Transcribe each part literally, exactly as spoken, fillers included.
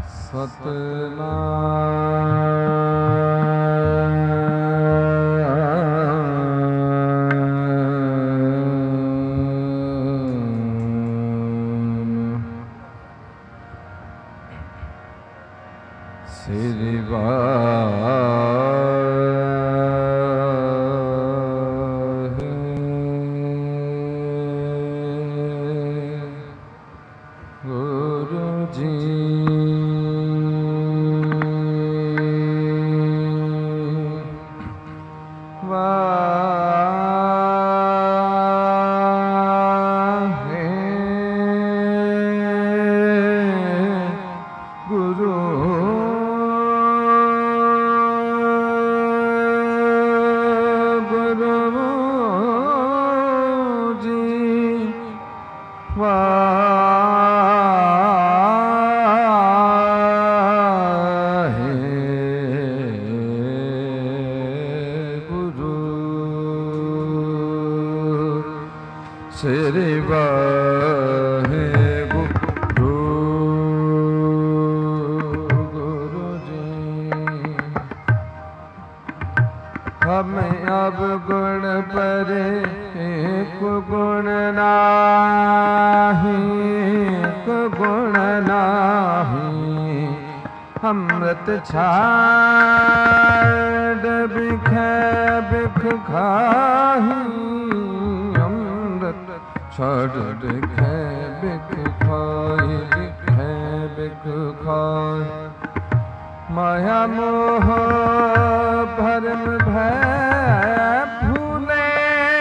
छाड़ बिखे बिख खाही अमृत छाड़ बिखे बिख खाही बिखे बिख खाही माया मोह भरम भय भूले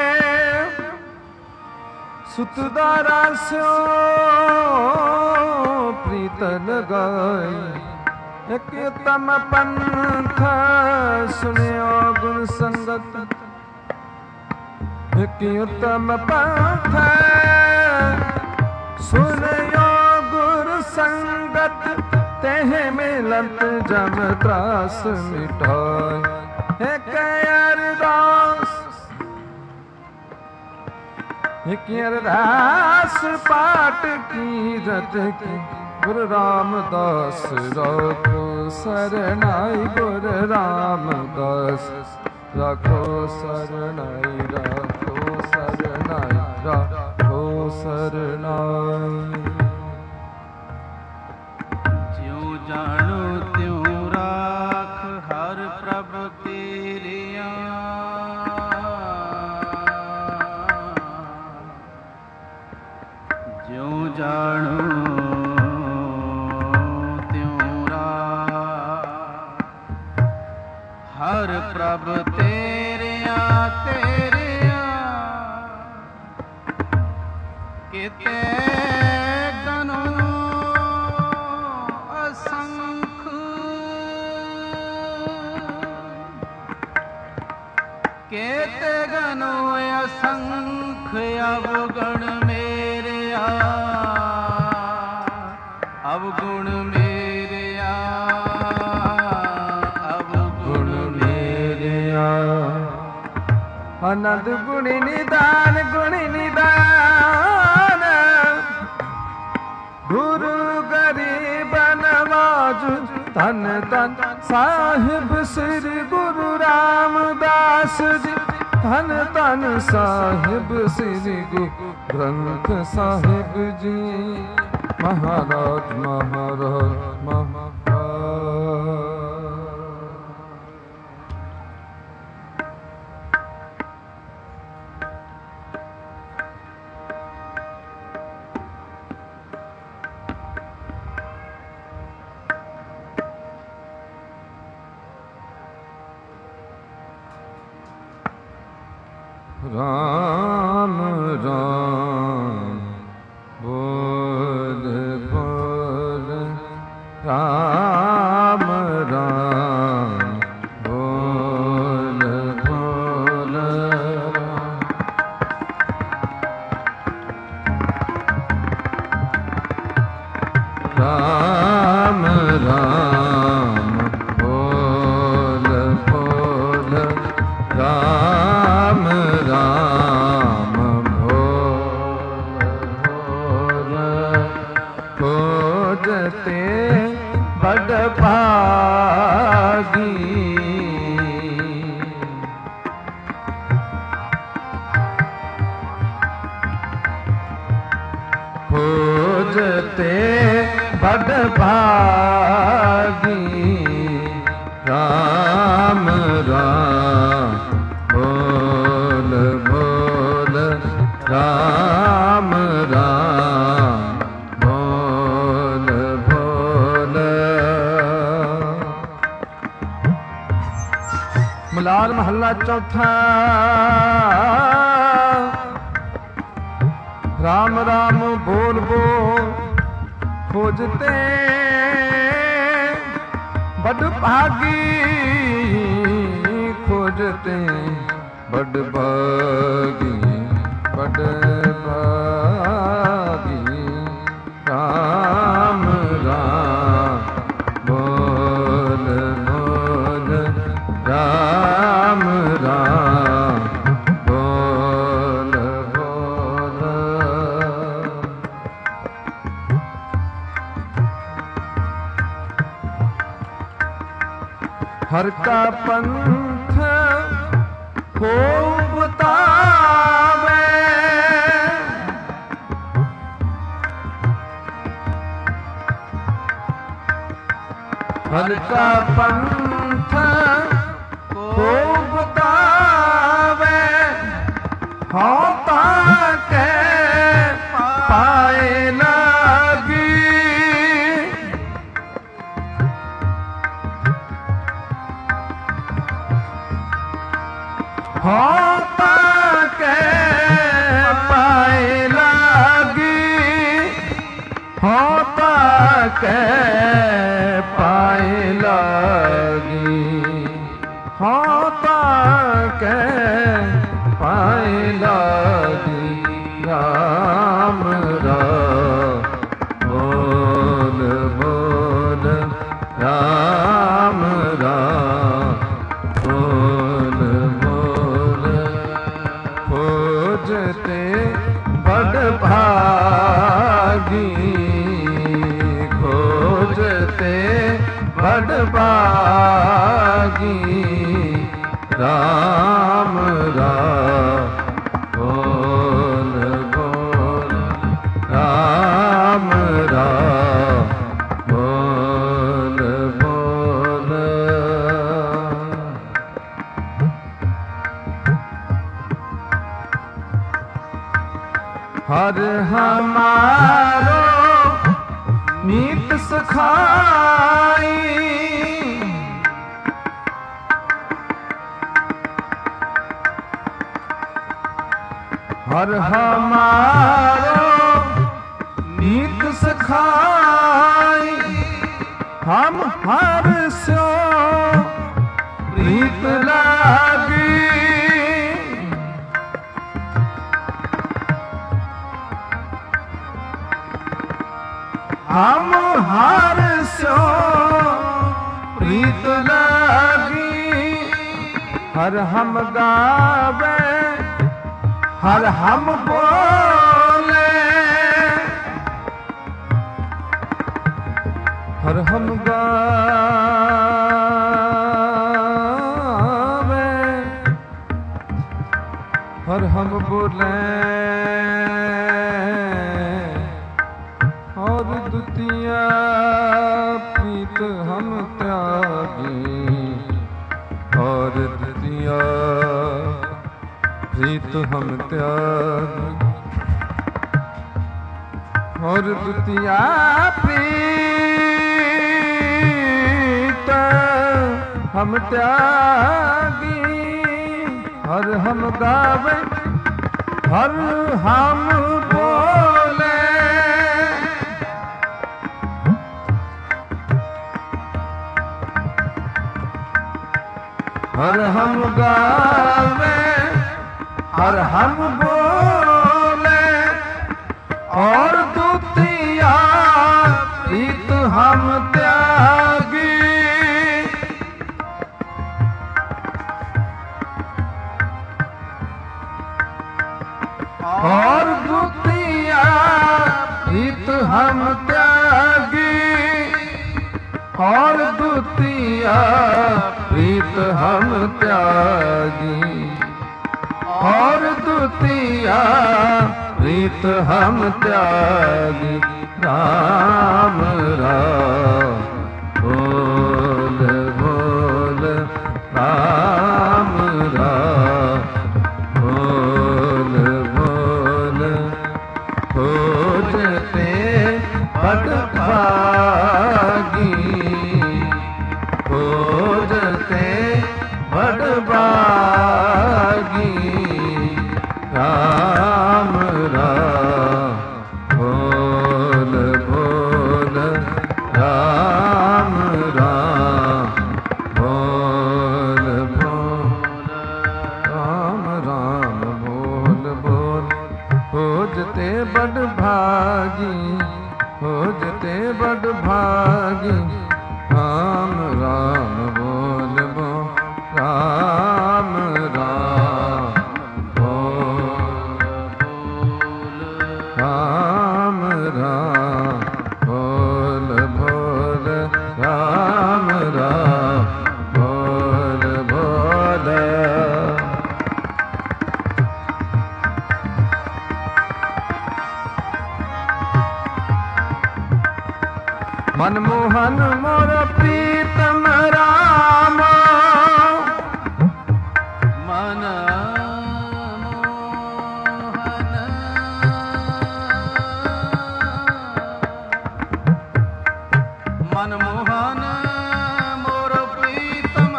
सुतदारा स्यो प्रीत लगाई एक उत्तम पंथ सुनियो गुण संगत एक उत्तम पंथ सुनियो गुरु संगत तेह मिलत जम त्रास मिटाय एक अरदास एक अरदास पाठ की रत की गुरु रामदास राखो सरनाई गुरु रामदास राखो सरनाई राखो सरनाई राखो सरनाई ज्यों जानो त्यों राख हर प्रभ तेरिया ज्यों जानो हर प्रभ तेरिया तेरिया किते गनो असंख केते गनो असंख अवगुण मेरिया अवगुण मेरिया आनंद गुणी निदान गुणी निदान गुरु गरीब नवाज धन धन साहिब श्री गुरु रामदास जी धन धन साहिब श्री गुरु ग्रंथ साहिब जी महाराज महाराज महाराज राम राम बोल बोल राम राम बोल बोल राम राम बोल बोल राम राम भोर भोर खोजते बड़ भागी खोजते बड़ भागी राम राम बोल बोल राम राम बोल बोल। मलार महला चौथा। राम राम बोल बोल खोजते बड़ भागी खोजते बड़ भागी बड़ भागी राम राम बोल बोल राम राम बोल बोल। हर का पंथ को बतावे हर का पंथ को बतावे होता के पाए लगी होता के पाए लगी होता के पाए लगी होता के पाए लगी राम राम बोल बोल राम राम बोल बोल। खोजते बड़ भागी खोजते बड़ भागी राम राम बोल बोल राम राम बोल बोल। हर हमारो नीत सखाई हर हमारो नीत सखाई हम हर सो प्रीत लागी हम हर सो प्रीत लागी हर हम गावे हर हम बोले हर हम गावे हर हम बोले और द्वितीया प्रीत हम त्यागी और द्वितीया प्रीत हम त्यागी और द्वितीया प्रीत हम त्यागी हर हम गावे हर हम बोले हर हम गावे हर हम बोले और द्वितीया प्रीत हम त्यागी और द्वितीया प्रीत हम त्यागी और द्वितीया प्रीत हम त्यागी, और द्वितीया प्रीत हम त्यागी। राम राम बोल बोल राम राम बोल बोल। खोजते बड़ भागी, खोजते बड़ भागी। राम राम बोल बोल राम राम बोल बोल राम राम बोल बोल। खोजते बड़ भागी, खोजते बड़ भागी। राम राम बोल बोल राम राम बोल बोल राम राम बोल बोल राम राम बोल बोल। मनमोहन मोर प्रीतम राम, मन मोहन मनमोहन मोर प्रीतम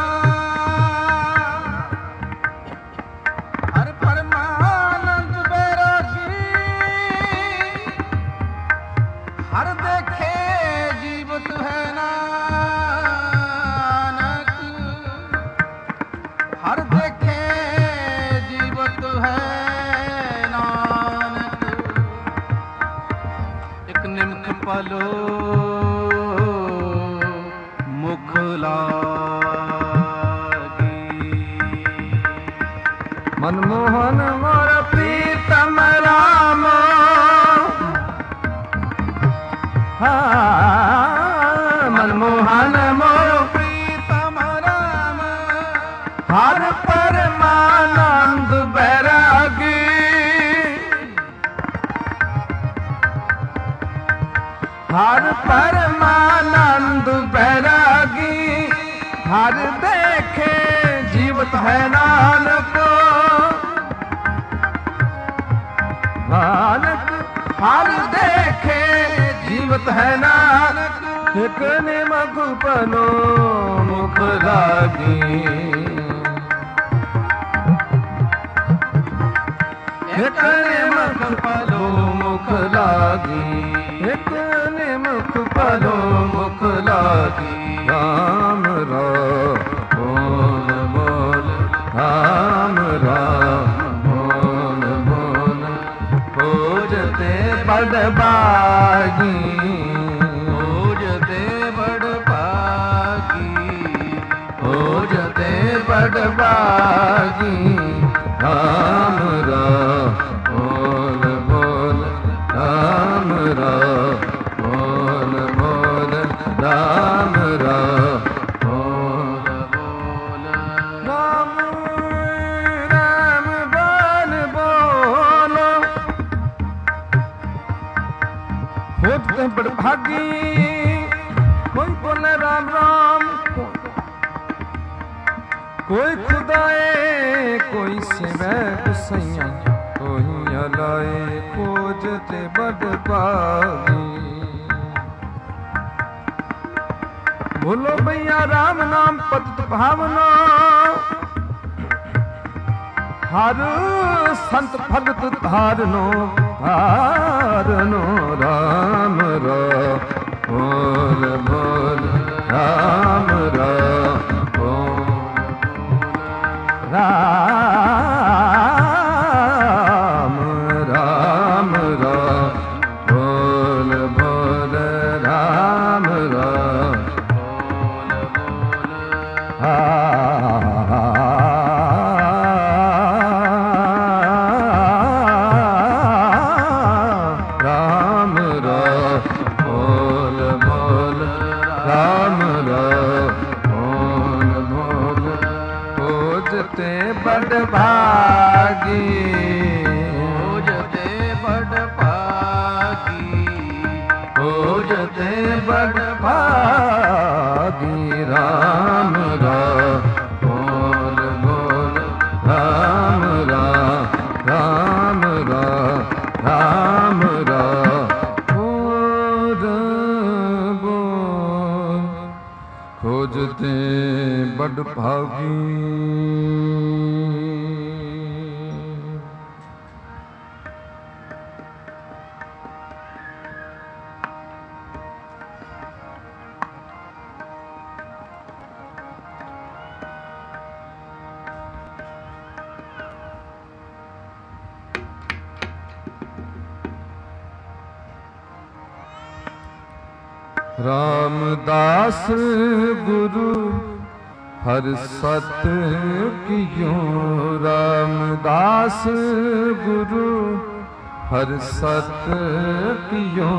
राम। हर परमानंद बैरागी, हर देखे जीवत है नानक, हर देखे जीवत है नानक। एक निम्न पलो मुख लागी। मनमोहन मोर प्रीतम राम, मनमोहन मोर प्रीतम राम। हर परमानंद बैरागी, हर परमानंद बैरागी। हर देखे जीवत है नानक, नानक हर देखे जीवत है नानक। एक निमक पलो मुख लागी, एक निमक पलो मुख लागी, एक निमक पलो मुख लागी। राम राम बोल बोल राम राम बोल बोल। खोजते बड़ भागी, खोजते बड़ भागी, खोजते बड़ भागी। राम राम बोल बोल राम राम बोल बोल राम राम बोल बोल राम राम बोल बोलो। खोजते बड़ भागी, कोई बोले राम राम, कोई खुदाए कोई सेवै गुसैया, कोई अलाए खोजते बड़ भागी। बोलो भैया राम नाम पतित भावना, हर संत भगत धारनो धारनो। राम राम बोल बोल राम राम बोल राम राम राम बोल बोल राम राम बोल बोल राम राम बोल बोल राम बड़ भागी खोजते बड़ भागी खोजते बड़ भागी राम राम बोल बोल राम राम राम राम राम राम बोल बोल खोजते बड़ भागी रामदास गुरु हर सत कियो रामदास गुरु हर सत कियो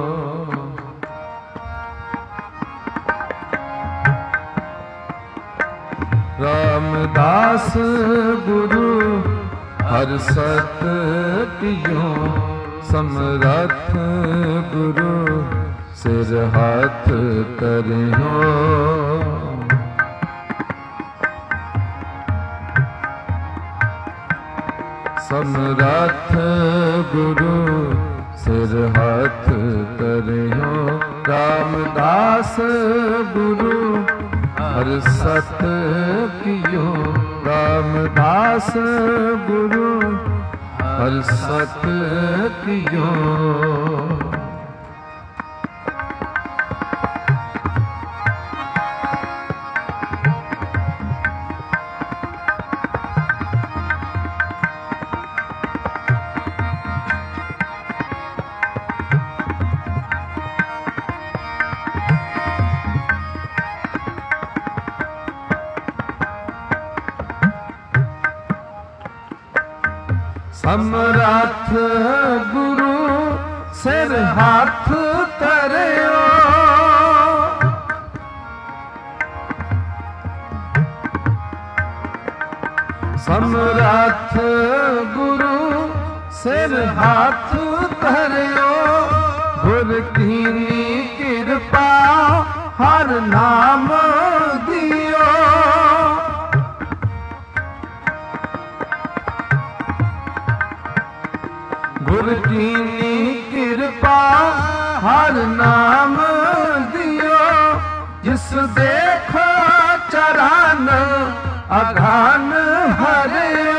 रामदास गुरु हर सत कियो समरथ गुरु सिर हाथ करियो समरथ गुरु सिर हाथ करियो रामदास गुरु हर सत कियो रामदास गुरु हर सत कियो समरथ गुरु सिर हाथ धरियो समरथ गुरु सिर हाथ धरियो गुर कीनी कृपा हर नाम दियो गुर कीनी कृपा हर नाम दियो जिस देखो चरण अघान हरियो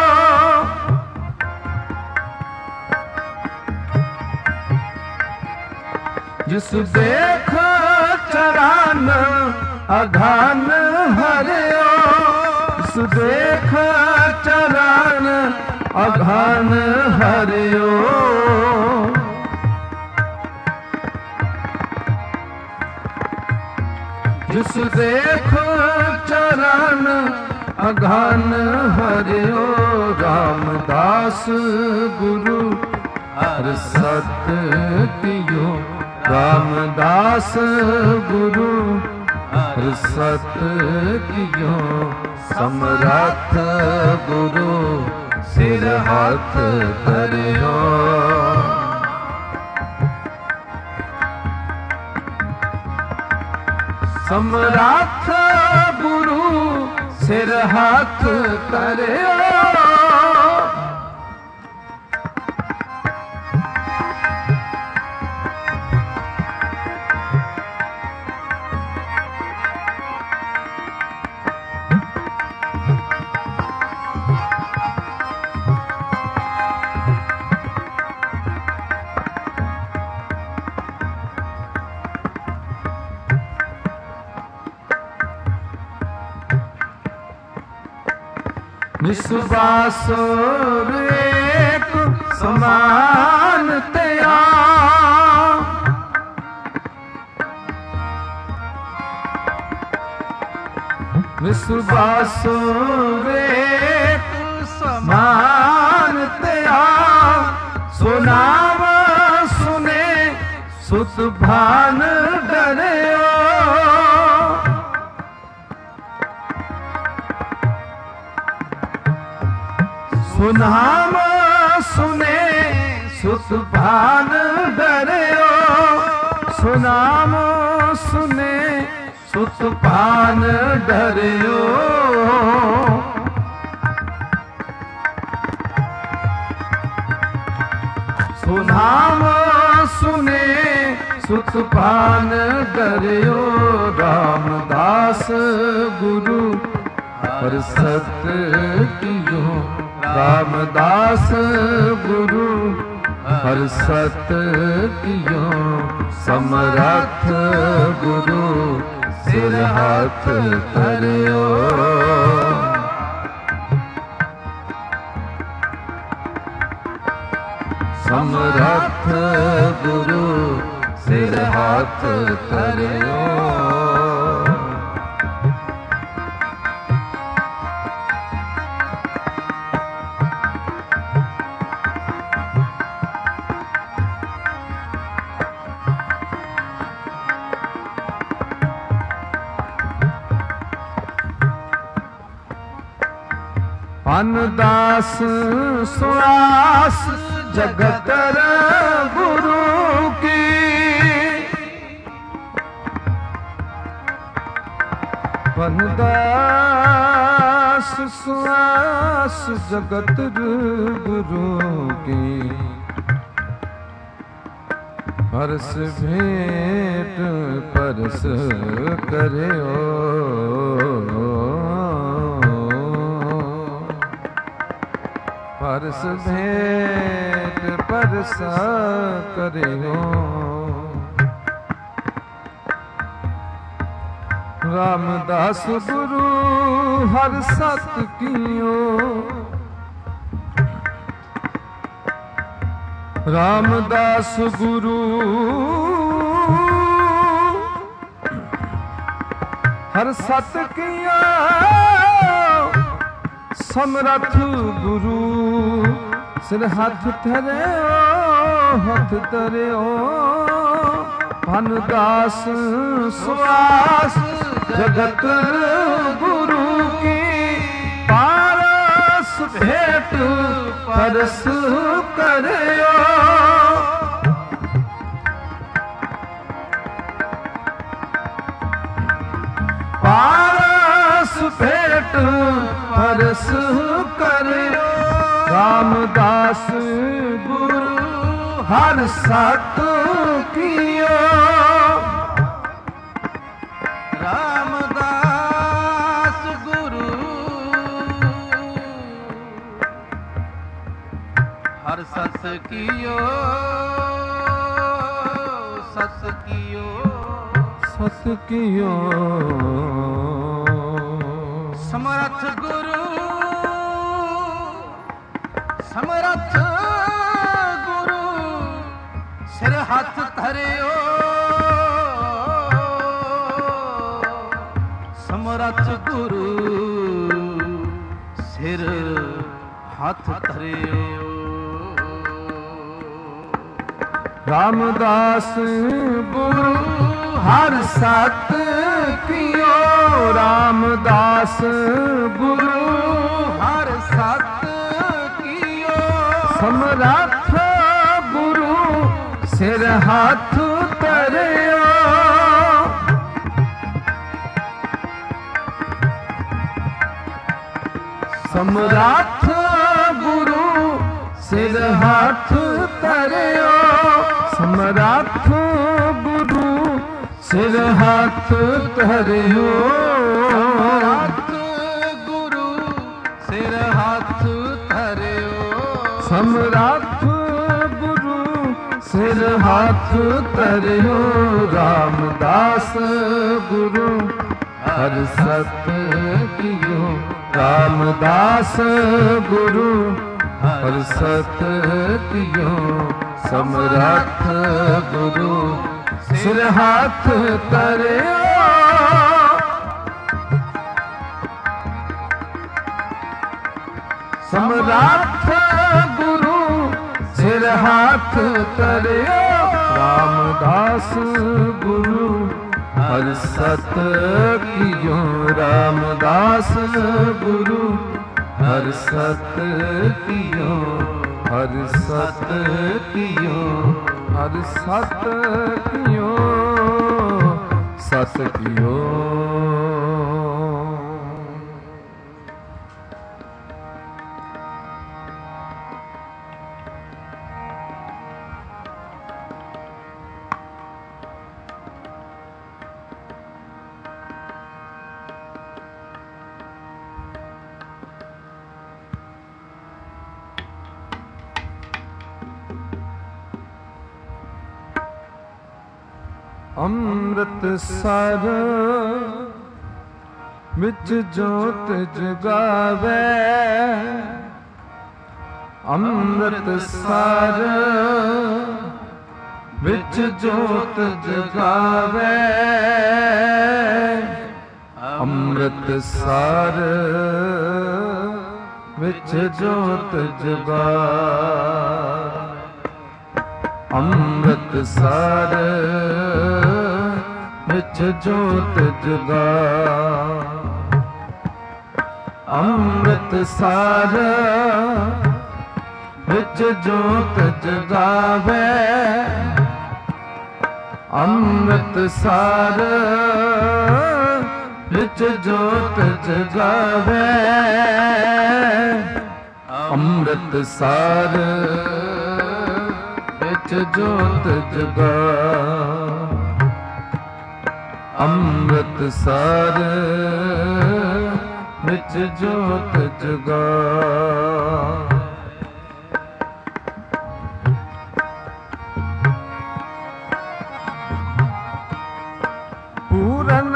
जिस देखो चरण अघान हरियो जिस देखो चरण अघान हरियो जिस देखो चरण अघान हरियो रामदास गुरु हर सत कियो रामदास गुरु हर सत कियो समरथ गुरु सिर हाथ धरियो समरथ गुरु सिर हाथ धरियो विश्वासोर एक समान तया विश्वासोर एक समान तया सुनाव सुने सुत भान डरियो सुनाम सुने सुत भान डरियो सुनाम सुने सुत भान डरियो सुनाम सुने सुत भान डरियो रामदास गुरु हर सत कियो रामदास गुरु हर सत कियो समरथ गुरु सिर हाथ धरियो समरथ गुरु सिर हाथ धरियो अनदास सुआस जगतर गुरु की अनदास सुआस जगतर गुरु की हर्ष भेंट परस करे परस भेंट परसा करियो रामदास गुरु हर सत कियो रामदास गुरु हर सत कियो समरथ गुरु सिर हाथ धरियो हाथ धरियो अनदास सुआस जगत गुरु की पारस भेंट परस करियो पारस भेंट परस करियो रामदास गुरु हर सत कियो रामदास गुरु हर सत कियो सत कियो सत कियो समरथ गुरु समरथ गुरु सिर हाथ धरियो समरथ गुरु सिर हाथ धरियो रामदास गुरु हर सत कियो रामदास गुरु हर सत कियो समरथ गुरु सिर हाथ धरियो समरथ गुरु सिर हाथ धरियो समरथ गुरु सिर हाथ धरियो समरथ गुरु सिर हाथ धरियो समरथ गुरु सिर हाथ धरियो रामदास गुरु हर सत कियो रामदास गुरु हर सत कियो समरथ गुरु सिर हाथ धरियो समरथ गुरु सिर हाथ धरियो रामदास गुरु हर सत कियो रामदास गुरु ਹਰ ਸਤ ਕੀਓ, ਹਰ ਸਤ ਕੀਓ, ਹਰ ਸਤ ਕੀਓ, ਸਤ ਕੀਓ। ਅੰਮ੍ਰਿਤਸਰ ਵਿੱਚ ਜੋਤ ਜਗਾਵੇ, ਅੰਮ੍ਰਿਤਸਰ ਵਿੱਚ ਜੋਤ ਜਗਾਵੇ, ਅੰਮ੍ਰਿਤਸਰ ਵਿੱਚ ਜੋਤ ਜਗਾਵੇ, ਅੰਮ੍ਰਿਤਸਰ ਵਿੱਚ ਜੋਤ ਜਗਾਵੇ, ਅੰਮ੍ਰਿਤਸਰ ਵਿੱਚ ਜੋਤ ਜਗਾਵੇ, ਅੰਮ੍ਰਿਤਸਰ ਵਿੱਚ ਜੋਤ ਜਗਾਵੇ, ਅੰਮ੍ਰਿਤਸਰ ਵਿੱਚ ਜੋਤ ਜਗਾਵੇ, ਅੰਮ੍ਰਿਤਸਰ ਵਿੱਚ ਜੋਤ ਜਗਾਵੇ। ਪੂਰਨ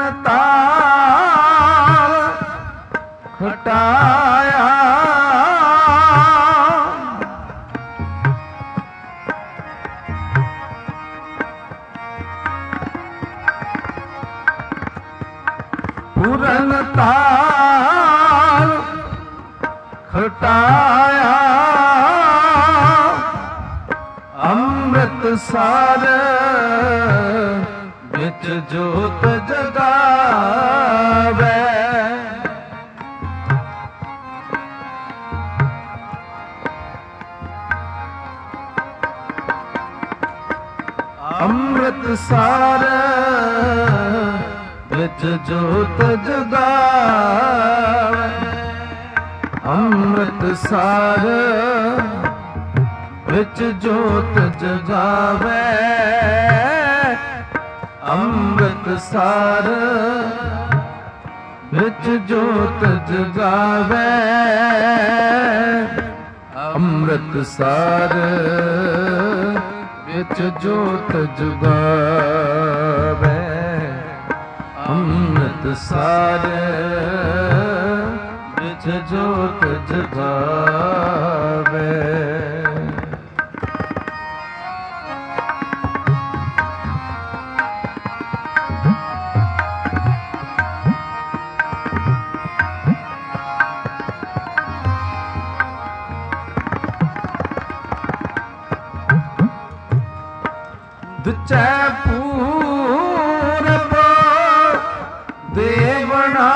ਤਾਲ ਖਟਾਇਆ, ਪੂਰਨ ਤਾਲ ਖਟਾਇਆ, ਅੰਮ੍ਰਿਤਸਰ ਵਿੱਚ ਜੋਤ ਜਗਾਵੇ, ਅੰਮ੍ਰਿਤਸਰ ਵਿੱਚ ਜੋਤ ਜਗਾਵੇ, ਅੰਮ੍ਰਿਤਸਰ ਵਿੱਚ ਜੋਤ ਜਗਾਵੇ, ਅੰਮ੍ਰਿਤਸਰ ਵਿੱਚ ਜੋਤ ਜਗਾਵੇ, ਅੰਮ੍ਰਿਤਸਰ ਵਿੱਚ ਜੋਤ ਜਗਾਵੇ, ਅੰਮ੍ਰਿਤਸਰ ਵਿੱਚ ਜੋਤ ਜਗਾਵੇ। ਦੁਚੈ ਪੂਰਬ ਦੇਵਣਾ,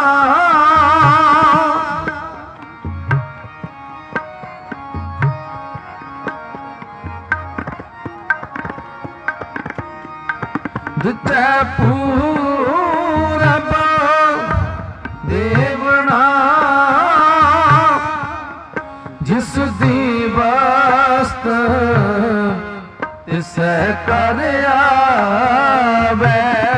ਦੁਚੈ ਪੂਰਬ ਦੇਵਣਾ, ਜਿਸ ਦੀ ਵਸਤ ਤਿਸੈ ਕਰ ਆਵੇ,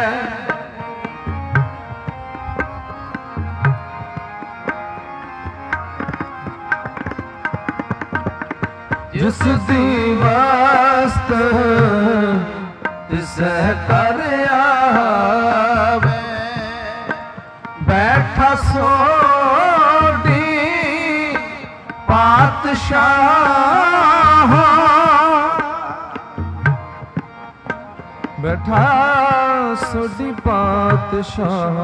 ਜਿਸ ਦੀ ਵਸਤ ਤਿਸੈ ਕਰ ਆਵੇ, ਬੈਠਾ ਸੋਢੀ ਪਾਤਸ਼ਾਹ, ਬੈਠਾ ਸੋਢੀ ਪਾਤਸ਼ਾਹ,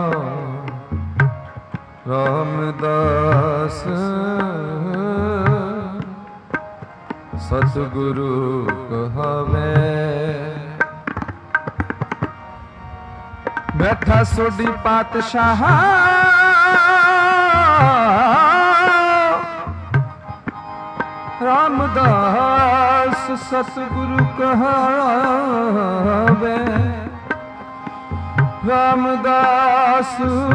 ਰਾਮਦਾਸ ਸਤਿਗੁਰੂ ਕਹਾਵੇ, ਬੈਠਾ ਸੋਢੀ ਪਾਤਸ਼ਾਹ, सतगुरु कहावे रामदास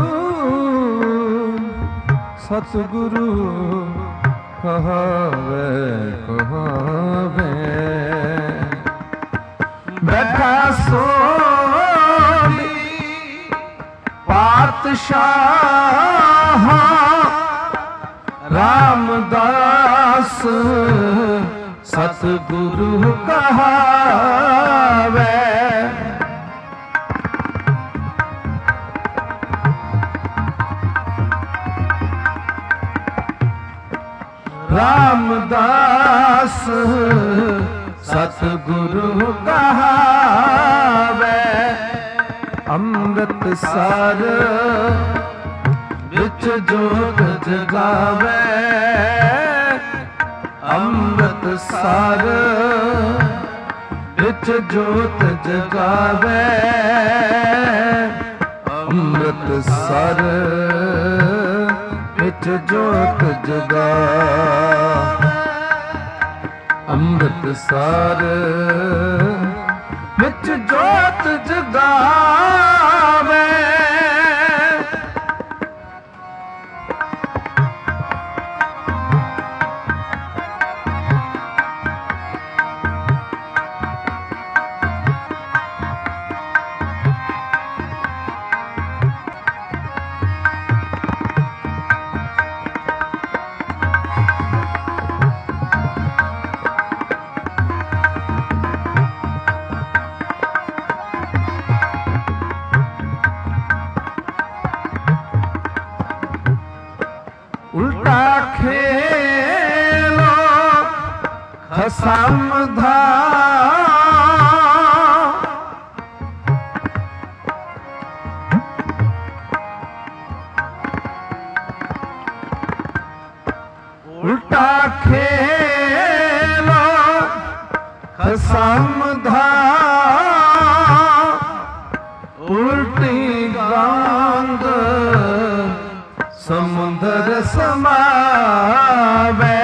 सतगुरु कहावे कहावे बैठा सोई पातशाह रामदास सतगुरु कहावे रामदास सतगुरु कहावे अमृत सर विच जोत जगावे अमृत सर विच जोत जगावे अमृत सर विच जोत जगा अमृत सर विच जोत जगावे उल्टा खेलो खसम धा उल्टा खेलो खसम धा उल्टी गांग समुंदर समावे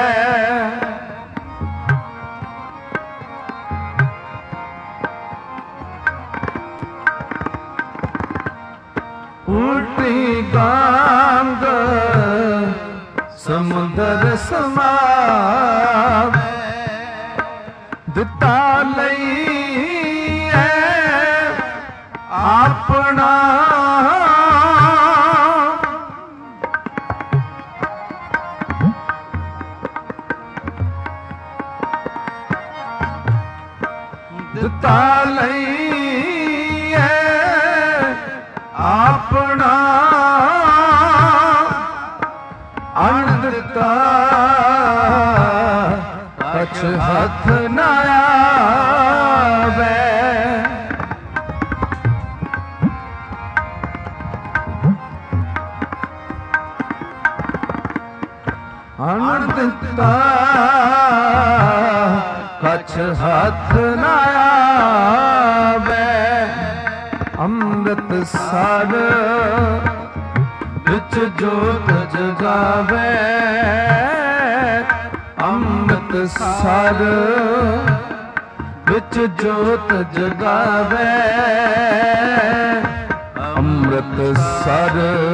उल्टी गांग समुंदर समावे दिता लईए अपना दिता लईए अपना अण दिता कछ हथ न आवे अण दिता कछ हथ न आवे अमृत सर विच जोत जगावे अमृत सर विच जोत जगावे अमृत सर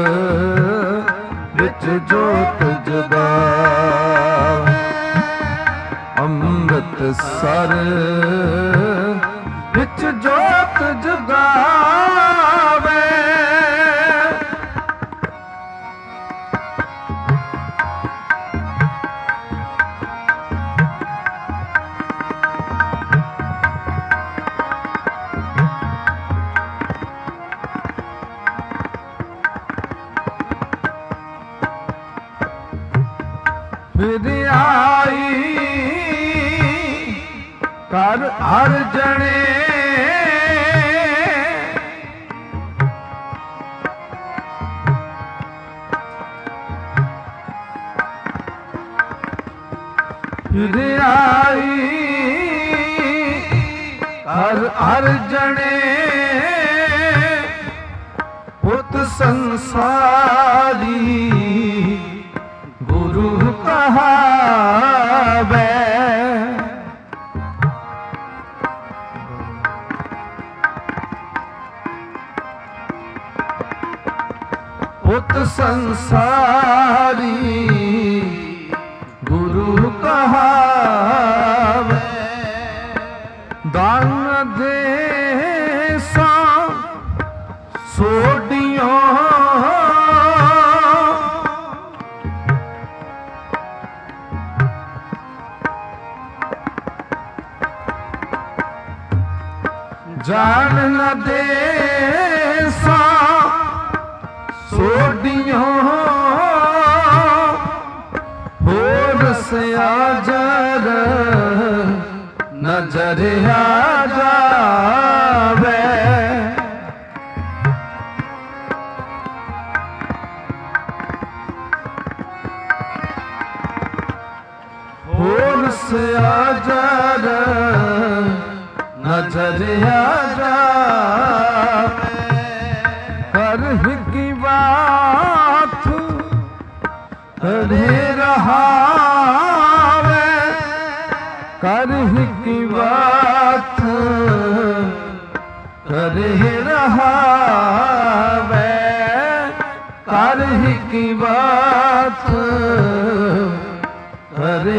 विच जोत जगावे अमृत सर विच जोत जगावे फिर आई कर हर जने फिर आई हर हर जने पुत संसारी गुरु कहावे ਪੁੱਤ ਸੰਸਾਰੀ ਗੁਰੂ ਕਹਾਵੇ ਦਾਨ ਦੇ ਸਾ ਸੋਢਿਓ ਜਾਣ ਨ ਦੇ ਸਾ ਸੋਢਿਓ ਹੋਰ ਸਿਆਜਰ ਨਜ਼ਰ ਆ ਜਾਵੇ ਹੋਰ ਸਿਆਜਰ ਨਜ਼ਰ ਆ ਜਾਵੇ ਕਰ ਹਿੱਕੀ ਬਾਤ ਕਰੇ ਰਹਾਵੇ ਕਰ ਹਿੱਕੀ ਬਾਤ ਕਰੇ ਰਹਾਵੇ ਕਰ ਹਿੱਕੀ ਬਾਤ ਕਰੇ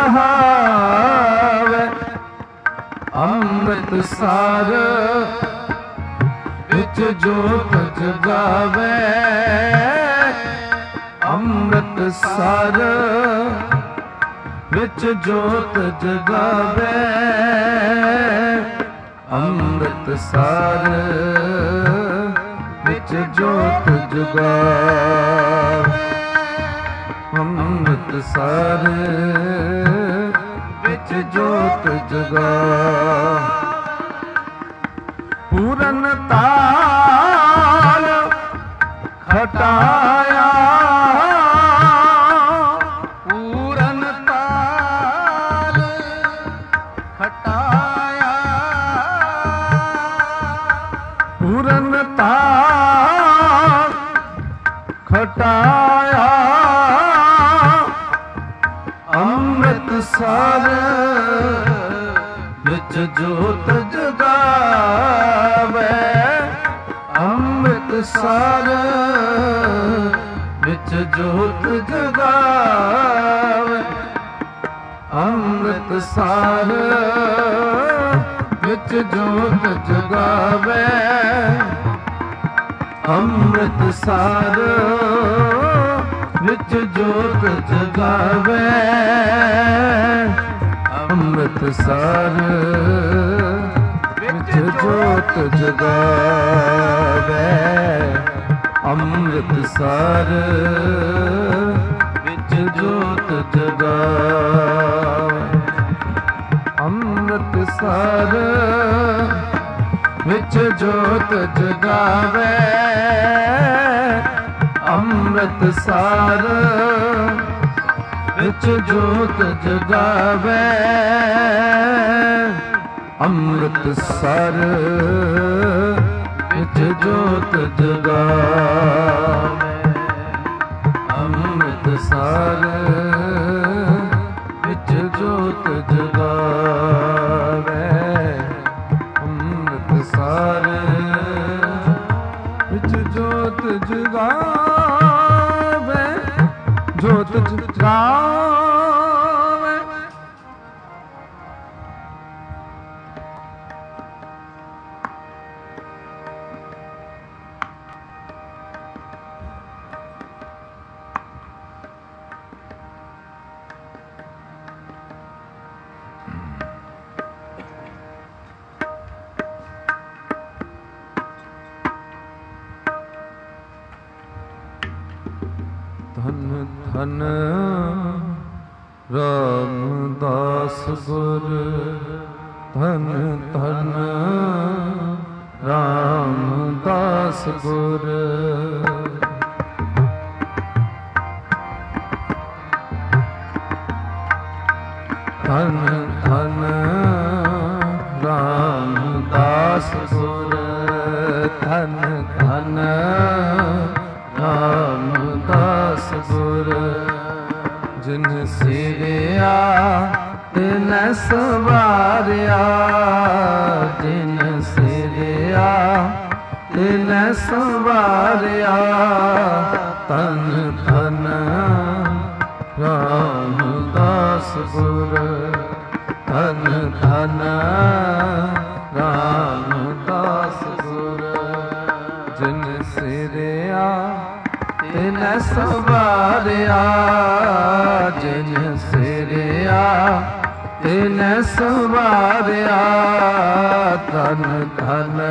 ਰਹਾਵੇ ਅੰਮ੍ਰਿਤ ਸਾਰ ਵਿੱਚ ਜੋਤ ਜਗਾਵੇ ਅੰਮ੍ਰਿਤ ਸਾਰ ਵਿੱਚ ਜੋਤ ਜਗਾਵੇ ਅੰਮ੍ਰਿਤ ਸਾਰ ਵਿੱਚ ਜੋਤ ਜਗਾਵੇ ਅੰਮ੍ਰਿਤ ਸਾਰ ਵਿੱਚ ਜੋਤ ਜਗਾਵੇ ਪੂਰਨ ਤਾਲ ਖਟਾਇਆ ਪੂਰਨ ਤਾਲ ਖਟਾਇਆ ਪੂਰਨ ਤਾਲ ਖਟਾਇਆ ਅੰਮ੍ਰਿਤ ਸਾਰ ਵਿੱਚ ਜੋਤ ਜਗਾਵੇ ਅੰਮ੍ਰਿਤ ਸਾਰ ਵਿੱਚ ਜੋਤ ਜਗਾਵੇ ਅੰਮ੍ਰਿਤ ਸਾਰ ਵਿੱਚ ਜੋਤ ਜਗਾਵੇ ਅੰਮ੍ਰਿਤ ਸਾਰ ਵਿੱਚ ਜੋਤ ਜਗਾਵੇ ਅੰਮ੍ਰਿਤ ਸਾਰ ਵਿੱਚ ਜੋਤ ਜਗਾਵੇ ਅੰਮ੍ਰਿਤ ਸਾਰ ਵਿੱਚ ਜੋਤ ਜਗਾਵੇ ਅੰਮ੍ਰਿਤ ਸਾਰ ਵਿੱਚ ਜੋਤ ਜਗਾਵੇ ਅੰਮ੍ਰਿਤ ਸਾਰ ਵਿੱਚ ਜੋਤ ਜਗਾਵੇ ਅੰਮ੍ਰਿਤ ਸਾਰ ਵਿੱਚ ਜੋਤ ਜਗਾਵੇ ਅੰਮ੍ਰਿਤ ਸਾਰ ਵਿੱਚ ਜੋਤ ਜਗਾਵੇ ਅੰਮ੍ਰਿਤ ਸਾਰ ਵਿੱਚ ਜੋਤ ਜਗਾਵੇ ਜੋਤ ਜਗਾਵੇ ਧਨ ਧਨ ਰਾਮਦਾਸ ਗੁਰ ਧਨ ਧਨ ਰਾਮਦਾਸ ਗੁਰ ਧਨ ਧਨ ਰਾਮਦਾਸ ਗੁਰ ਧਨ ਧਨ ਰਾਮਦਾਸ ਗੁਰ ਜਿਨ ਸਿਰਿਆ ਤਿਨ ਸਵਾਰਿਆ ਜਿਨ ਸਿਰਿਆ ਤਿਨੈ ਸੰਵਾਰਿਆ ਤਨ ਧਨ ਰਾਮਦਾਸ ਗੁਰ ਧਨ ਧਨ ਰਾਮਦਾਸ ਗੁਰ ਜਿਨ ਸਿਰਿਆ ਤਿਨੈ ਸੰਵਾਰਿਆ ਜਿਨ ਸਿਰਿਆ ਤਿਨੈ ਸੰਵਾਰਿਆ ਧਨ ਧਨ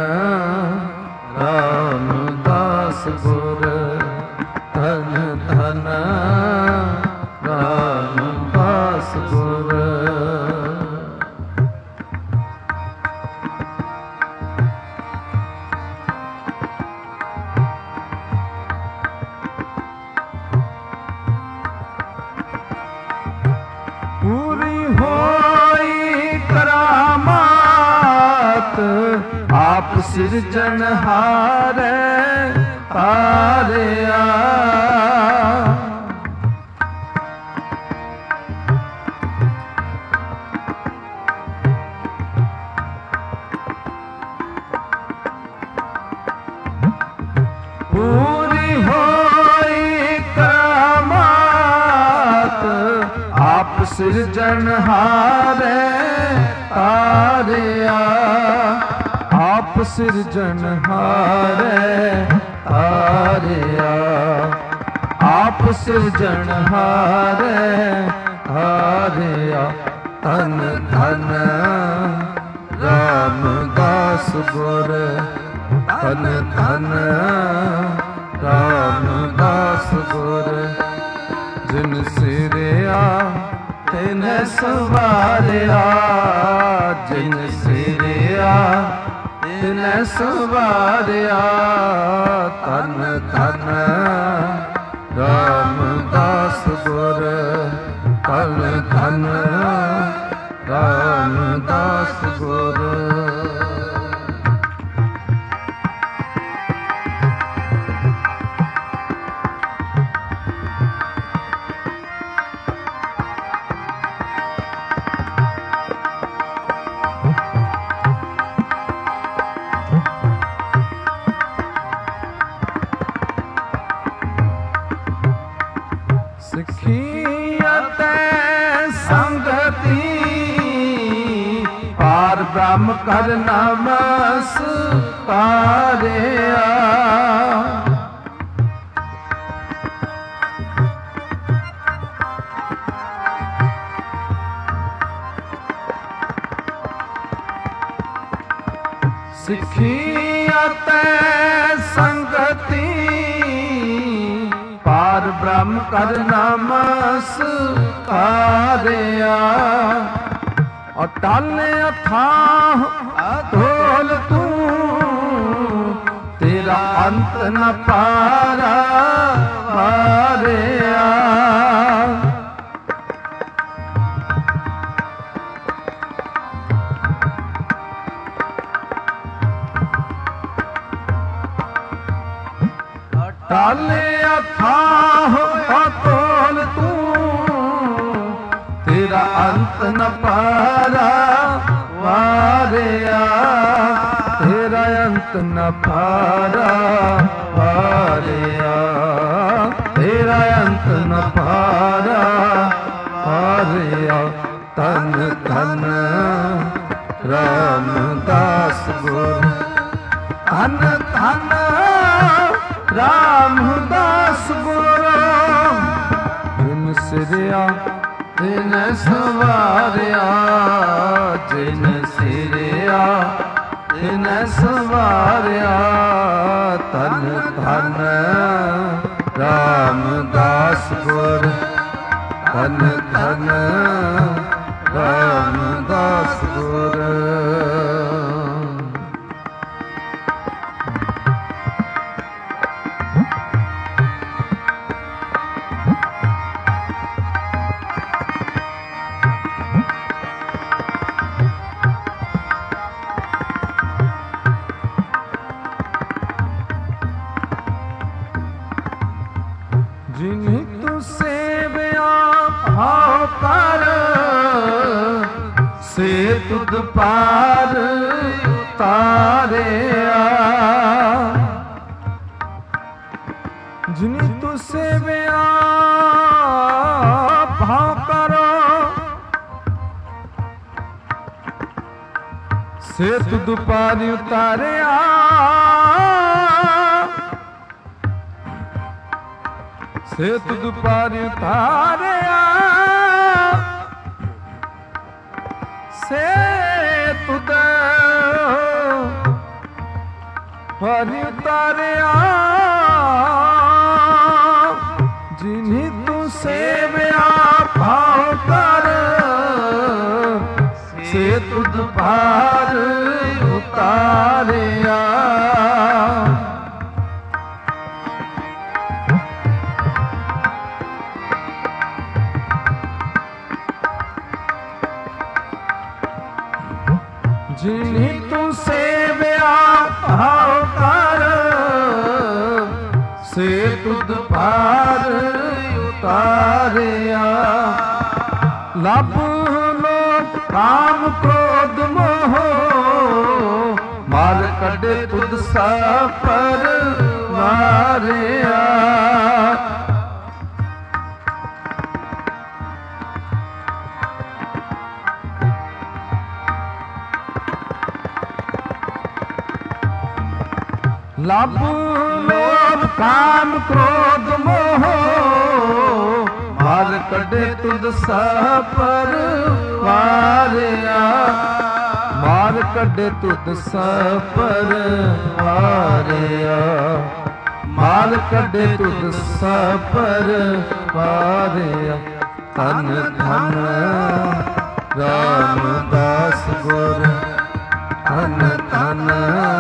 ਰਾਮਦਾਸ ਗੁਰ ਧਨ ਧਨ ਰਾਮਦਾਸ ਗੁਰ ਪੂਰੀ ਹੋਈ ਕਰਾਮਾਤ ਆਪ ਸਿਰਜਣਹਾਰੇ ਤਾਰਿਆ ਪੂਰੀ ਹੋਈ ਕਰਾਮਾਤ ਆਪ ਸਿਰਜਣਹਾਰੇ ਤਾਰਿਆ ਆਪ ਸਿਰਜਣਹਾਰੇ ਤਾਰਿਆ ਆਪ ਸਿਰਜਣਹਾਰੇ ਤਾਰਿਆ ਧਨ ਧਨ ਰਾਮਦਾਸ ਗੁਰ ਧਨ ਧਨ ਰਾਮਦਾਸ ਗੁਰ ਜਿਨ ਸਿਰਿਆ ਤਿਨੈ ਸੰਵਾਰਿਆ ਜਿਨ ਸਿਰਿਆ ਤਿਨੈ ਸੰਵਾਰਿਆ ਧਨ ਧਨ ਰਾਮਦਾਸ ਗੁਰ ਧਨ ਧਨ ਰਾਮਦਾਸ ਗੁਰ ਸਿੱਖੀ ਅਤੇ ਸੰਗਤੀ ਪਾਰ ਬ੍ਰਹਮ ਕਰ ਨਮਸਕਾਰਿਆ ਸਿੱਖੀ ਅਤੇ ਸੰਗਤੀ ਪਾਰ ਬ੍ਰਹਮ ਕਰ ਨਮਸਕਾਰਿਆ ਅਟਲ ਅਥਾਹ ਅਤੁਲ ਤੂੰ ਤੇਰਾ ਅੰਤ ਨ ਪਾਰਾ ਵਾਰਿਆ ਟਲ ਅਥਾਹ ਅਤੁਲ ਤੂੰ ਤੇਰਾ ਅੰਤ ਨ ਪਾਰਾ ਵਾਰਿਆ ਤੇਰਾ ਅੰਤ ਨ ਪਾਰਾ ਵਾਰਿਆ ਤੇਰਾ ਅੰਤ ਨ ਪਾਰਾ ਵਾਰਿਆ ਧਨ ਧਨ ਰਾਮਦਾਸ ਗੁਰ ਧਨ ਧਨ ਰਾਮਦਾਸ ਗੁਰ ਜਿਨ ਸਿਰਿਆ ਤਿਨੈ ਸੰਵਾਰਿਆ ਜਿਨ ਸਿਰਿਆ ਤਿਨੈ ਸੰਵਾਰਿਆ ਧਨ ਧਨ ਰਾਮਦਾਸ ਗੁਰ ਧਨ ਧਨ ਰਾਮਦਾਸ ਗੁਰ ਜਿਨਿ ਤੂੰ ਸੇਵਿਆ ਭਾਉ ਕਰ ਸੇ ਤੁਧ ਪਾਰ ਤਾਰਿਆ ਜਿਨੀ ਤੂੰ ਸੇਵਿਆ ਭਾਉ ਕਰੋ ਸੇ ਤੁਧ ਪਾਰਿ ਉਤਾਰਿਆ ਸੇ ਤੁਧ ਪਾਰਿ ਉਤਾਰਿਆ ਸੇ ਤੁਧ ਪਾਰਿ ਉਤਾਰਿਆ ਜਿਨਿ ਤੂੰ ਸੇਵਿਆ ਭਾਉ ਕਰ ਸੇ ਤੁਧ ਪਾਰ ਉਤਾਰਿਆ ਜਿਨਿ ਤੂੰ ਸੇਵਿਆ ਭਾਉ ਕਰ ਸੇ ਤੁਧ ਪਾਰ ਉਤਾਰਿਆ ਲੱਭ ਲੋਕ ਕਾਮ ਕ੍ਰੋਧ ਮੋਹ ਮਾਰ ਕੱਢੇ ਤੁਧ ਸਾਪਰ ਮਾਰਿਆ ਲੱਭ ਲੋਭ ਕਾਮ ਕ੍ਰੋਧ ਮੋਹ ਮਾਰ ਕੱਢੇ ਤੁਧ ਸਾਪਰ ਮਾਰਿਆ ਮਾਰ ਕੱਢੇ ਤੁਧ ਸਾਪਰ ਮਾਰਿਆ ਮਾਰ ਕੱਢੇ ਤੁਧ ਸਾਪਰ ਮਾਰਿਆ ਧਨ ਧਨ ਰਾਮਦਾਸ ਗੁਰ ਧਨ ਧਨ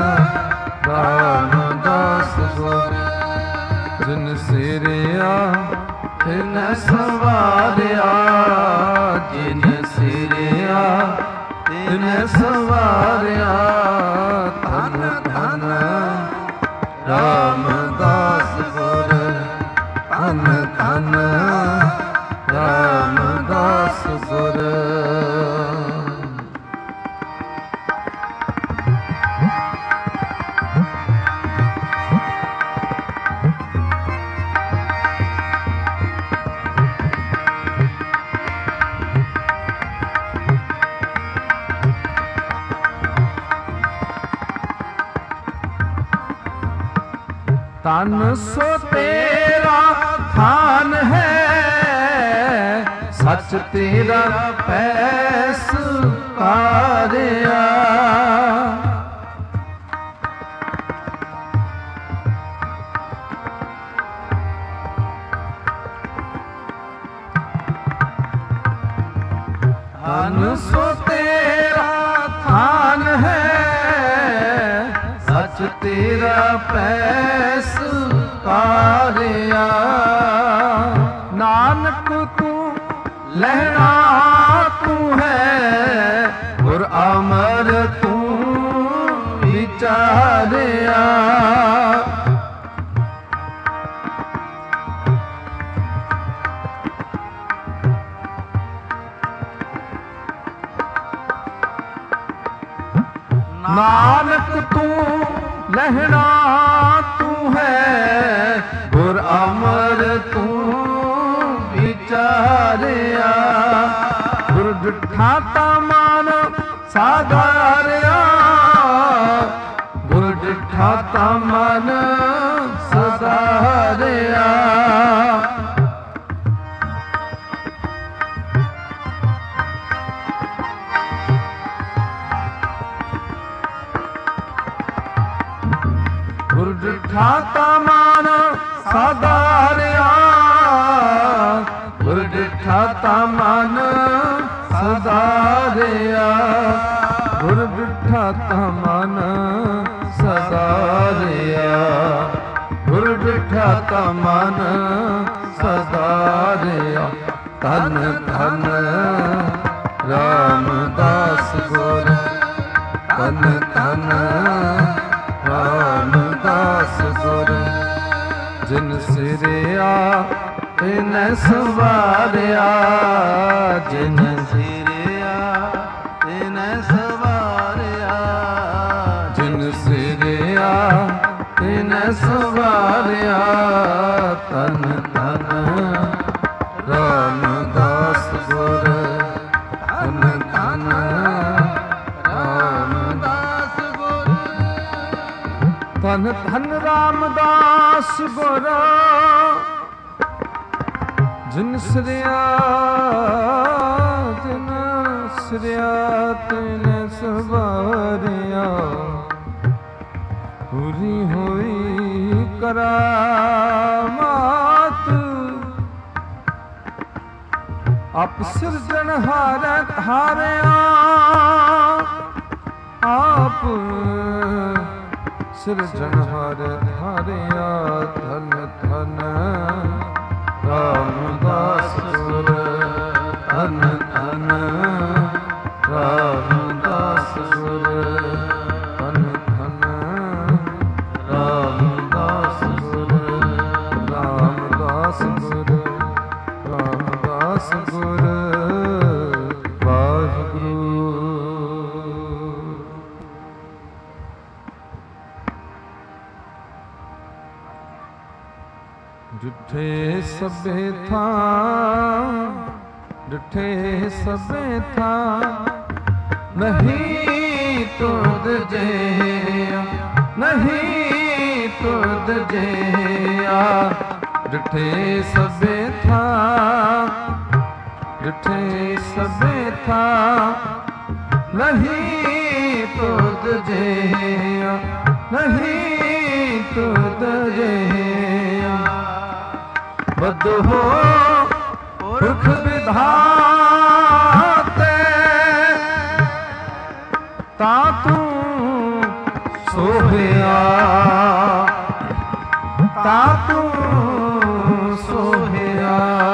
ਰਾਮਦਾਸ ਗੁਰ ਜਿਨ ਸਿਰਿਆ ਤਿਨ ਸਵਾਰਿਆ ਜਿਨ ਸਿਰਿਆ ਤਿਨ ਸਵਾਰਿਆ ਧਨ ਧਨ ਰਾਮਦਾਸ ਗੁਰ ਧਨ ਧਨ ਰਾਮਦਾਸ ਗੁਰ ਤਨ ਸੋ ਤੇਰਾ ਥਾਨ ਹੈ ਸੱਚ ਤੇਰਾ ਪੈਸ ਕਾਰਿਆ ਤਨ ਸੋ ਤੇਰਾ ਥਾਨ ਹੈ ਸੱਚ ਤੇਰਾ ਪੈਸ ਕਾਰਿਆ ਨਾਨਕ ਤੂੰ ਲਹਿਣਾ ਤੂੰ ਹੈ ਗੁਰ ਅਮਰ ਤੂੰ ਵਿਚਾਰਿਆ ਨਾਨਕ ਤੂੰ ਲਹਿਣਾ ਤੂੰ ਹੈ ਗੁਰ ਅਮਰ ਤੂੰ ਵਿਚਾਰਿਆ ਗੁਰ ਡਿਠਾ ਤਾ ਮਨ ਸਾਧਾਰਿਆ ਗੁਰ ਡਿਠਾ ਤਾ ਮਨ ਸਾਧਾਰਿਆ ਗੁਰ ਡਿਠਾ ਤਾ ਮਨ ਸਾਧਾਰਿਆ ਗੁਰ ਡਿਠਾ ਤਾ ਮਨ ਸਾਧਾਰਿਆ ਗੁਰ ਡਿਠਾ ਤਾ ਮਨ ਸਾਧਾਰਿਆ ਗੁਰ ਡਿਠਾ ਤਾ ਮਨ ਸਾਧਾਰਿਆ ਧਨ ਧਨ ਰਾਮਦਾਸ ਗੁਰ ਧਨ ਧਨ ਰਾਮਦਾਸ ਗੁਰ ਜਿਨ ਸਿਰਿਆ ਤਿਨ ਸਵਾਰਿਆ ਜਿਨ ਸਿਰਿਆ ਤਿਨ ਸਵਾਰਿਆ ਜਿਨ ਸਿਰਿਆ ਤਿਨੈ ਸਵਾਰਿਆ ਤਨ ਤਨ ਰਾਮਦਾਸ ਗੁਰ ਤਨ ਤਨ ਰਾਮਦਾਸ ਗੁਰ ਤਨ ਤਨ ਰਾਮਦਾਸ ਗੁਰ ਜਿਨ ਸਰਿਆ ਜਿਨ ਸਰਿਆ ਤਿਨੈ ਸਵਾਰਿਆ ਪੂਰੀ ਹੋਈ ਕਰਾਮਾਤ ਆਪ ਸਿਰਜਣ ਹਾਰੈ ਹਾਰਿਆ ਆਪ ਸਿਰਜਣ ਹਾਰੈ ਹਾਰਿਆ ਧਨ ਧਨ ਰਾਮਦਾਸ ਗੁਰ ਧਨ ਧਨ ਰਾਮਦਾਸ ਗੁਰ ਧਨ ਧਨ ਰਾਮਦਾਸ ਗੁਰ ਰਾਮਦਾਸ ਗੁਰ ਰਾਮਦਾਸ ਗੁਰ ਵਾਹਿਗੁਰੂ। ਡਿਠੇ ਸਭੇ ਥਾਂ ਡਿਠੇ ਸਭੇ ਥਾਂ ਨਹੀਂ ਤੁਧ ਜਿਹਾ ਨਹੀਂ ਤੁਧ ਜਿਹਾ ਡਿਠੇ ਸਭੇ ਥਾਂ ਡਿਠੇ ਸਭੇ ਥਾਂ ਨਹੀਂ ਤੁਧ ਜਿਹਾ ਨਹੀਂ ਤੁਧ ਜਿਹਾ ਬਦ ਹੋ ਪੁਰਖ ਵਿਧਾਤੇ ਤਾਂ ਤੂੰ ਸੋਹਿਆ ਤਾਂ ਤੂੰ ਸੋਹਿਆ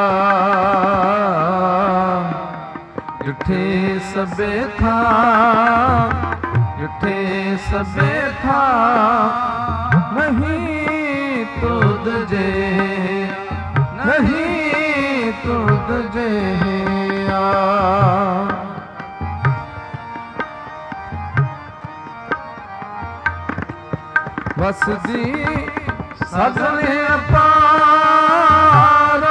ਡਿਠੇ ਸਭੇ ਥਾਂ ਡਿਠੇ ਸਭੇ ਥਾਂ ਨਹੀਂ ਤੁਧ ਜੇ ਨਹੀਂ ਤੁਧ ਜਿਹਾ ਵਸਦੀ ਸਗਲ ਅਪਾਰ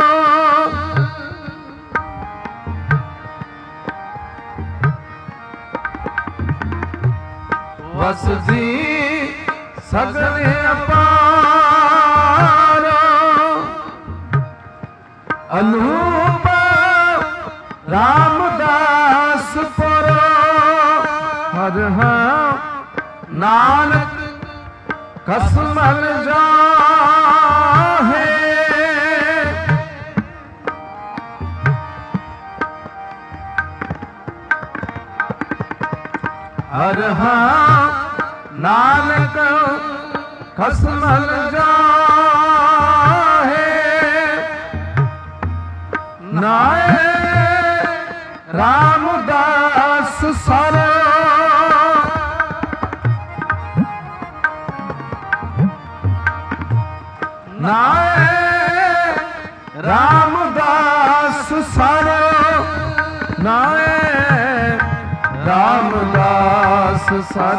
ਵਸਦੀ ਸਗਲ ਅਪਾਰ ਅਨੂਪ ਰਾਮਦਾਸ ਪੁਰ ਹਰ ਹਾਂ ਨਾਨਕ ਕਸਮਲ ਜਾਹੇ ਹਰ ਹਾਂ ਨਾਨਕ ਕਸਮਲ ਜਾਹੇ ਨਾਏ ਰਾਮਦਾਸ ਸਰ ਨਾਏ ਰਾਮਦਾਸ ਸਰ ਨਾਏ ਰਾਮਦਾਸ ਸਰ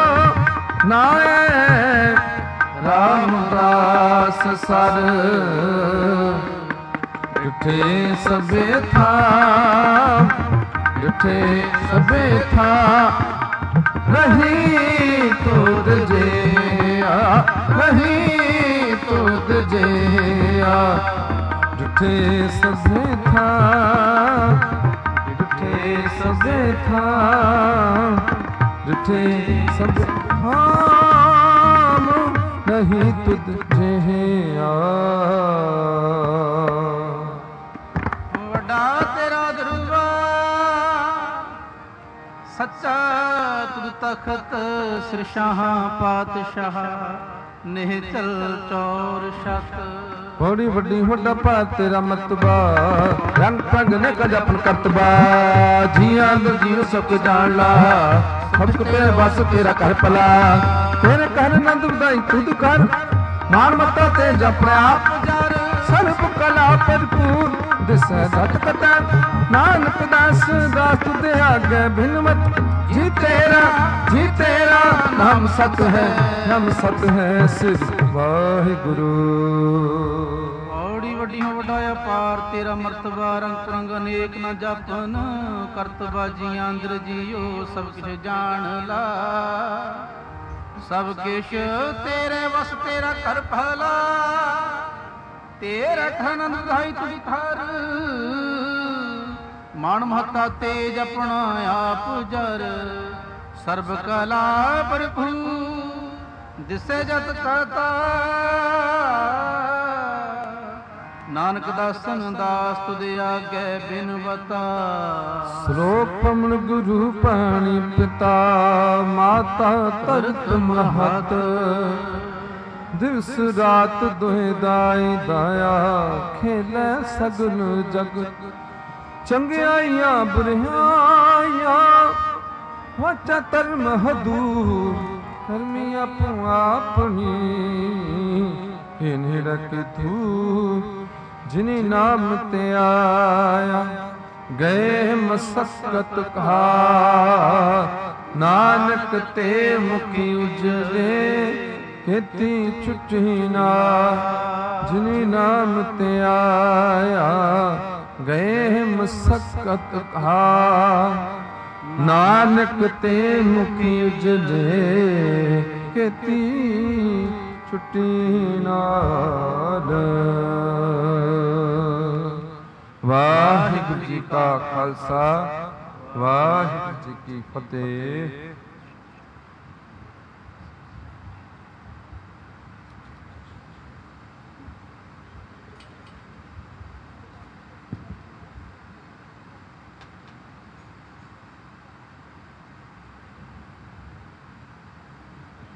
ਨਾਏ ਰਾਮਦਾਸ ਸਰ ਡਿਠੇ ਸਭੇ ਥਾਂ ਡਿਠੇ ਸਭੇ ਥਾਂ ਨਹੀਂ ਤੁਧ ਜਿਹਾ ਨਹੀਂ ਤੁਧ ਜਿਹਾ ਡਿਠੇ ਸਭੇ ਥਾਂ ਡਿਠੇ ਸਭੇ ਥਾਂ ਡਿਠੇ ਸਭੇ ਥਾਂ ਨਹੀਂ ਤੁਧ ਜਿਹਾ ਤੇਰਾ ਦਰਬਾਰ ਸੱਚਾ ਤੁਧ ਤਖਤ ਸਿਰਸ਼ਾਹ ਪਾਤਸ਼ਾਹ ਨਿਹਚਲ ਚੌਰ ਛਤ ਬੜੀ ਵੱਡੀ ਵੱਡਾ ਭਾ ਤੇਰਾ ਮਤਬਾ ਰੰਗ ਪੰਗ ਨੇ ਕਜ ਆਪਨ ਕਰਤਬਾ ਜੀਆਂ ਅੰਦਰ ਜੀਵ ਸਭ ਜਾਣ ਲਾ ਸਭ ਪੇ ਬਸ ਤੇਰਾ ਘਰ ਪਲਾ ਤੇਰੇ ਘਰ ਨੰਦ ਉਦਾਈ ਤੁਧ ਕਰ ਮਾਨ ਮਤਾ ਤੇ ਜਪ ਆਪ ਜਰ ਸਰਬ ਕਲਾ ਭਰਪੂਰ ਦਿਸੈ ਸਤ ਕਟਾ ਨਾਨਕ ਦਾਸ ਦਾਸ ਤੇ ਆਗੇ ਬਿਨਵਤ ਜੀ ਤੇਰਾ ਜੀ ਤੇਰਾ ਨਾਮ ਸਤ ਹੈ ਨਾਮ ਸਤ ਹੈ ਸਿਰ ਵਾਹਿਗੁਰੂ। ਔੜੀ ਵੱਡੀ ਹੋ ਵੱਡਾ ਅਪਾਰ ਤੇਰਾ ਮਰਤਬਾ ਰੰਗ ਰੰਗ ਅਨੇਕ ਨਾ ਜਾਪਨ ਕਰਤਬਾ ਜੀ ਅੰਦਰ ਜੀਓ ਸਭ ਕੁਛ ਜਾਣ ਲਾ ਸਭ ਕਿਛ ਤੇਰੇ ਵਸ ਤੇਰਾ ਕਰ ਭਲਾ ਤੇਰਾ ਠਾਨੰਦ ਧਾਈ ਤੁਝ ਥਾਰ ਮਾਨ ਮਹਤਾ ਤੇਜ ਆਪਣਾ ਆਪ ਜਰ ਸਰਬ ਕਲਾ ਪ੍ਰਭੂ ਦਿਸੇ ਜਤ ਕਰਤਾ ਨਾਨਕ ਦਾਸਨ ਦਾਸ ਤੁਦੇ ਆਗੇ ਬਿਨਵਤਾ। ਸ਼ਲੋਕ ਪਵਨ ਗੁਰੂ ਪਾਣੀ ਪਿਤਾ ਮਾਤਾ ਧਰਤ ਮਹਤ ਦਿਵਸ ਰਾਤ ਦੁਹਿ ਦਾਈ ਦਾਇਆ ਖੇਲੇ ਸਗਨ ਜਗਤ ਚੰਗਿਆਈਆਂ ਬੁਰਿਆਈਆਂ ਵਾਚਾ ਧਰਮ ਹਦੂ ਕਰਮੀ ਆਪੋ ਆਪਣੀ ਇਹ ਨਿਰਕ ਤੂ ਜਿਨੀ ਨਾਮ ਤੇ ਆਇਆ ਗਏ ਮਸਕਤ ਕਹਾ ਨਾਨਕ ਤੇ ਮੁਖੀ ਉਜਲੇ ਕੀਤੀ ਛੁੱਟੀ ਨਾ ਜਿਨੀ ਨਾਮ ਤੇ ਆਇਆ ਗਏ ਮਸਕਤ ਕਹਾ ਨਾਨਕ ਤੇ ਮੁਖੀ ਉਜਲੇ ਕੀਤੀ ਛੁੱਟੀ ਨਾਦ। ਵਾਹਿਗੁਰੂ ਜੀ ਕਾ ਖਾਲਸਾ ਵਾਹਿਗੁਰੂ ਜੀ ਕੀ ਫਤਿਹ।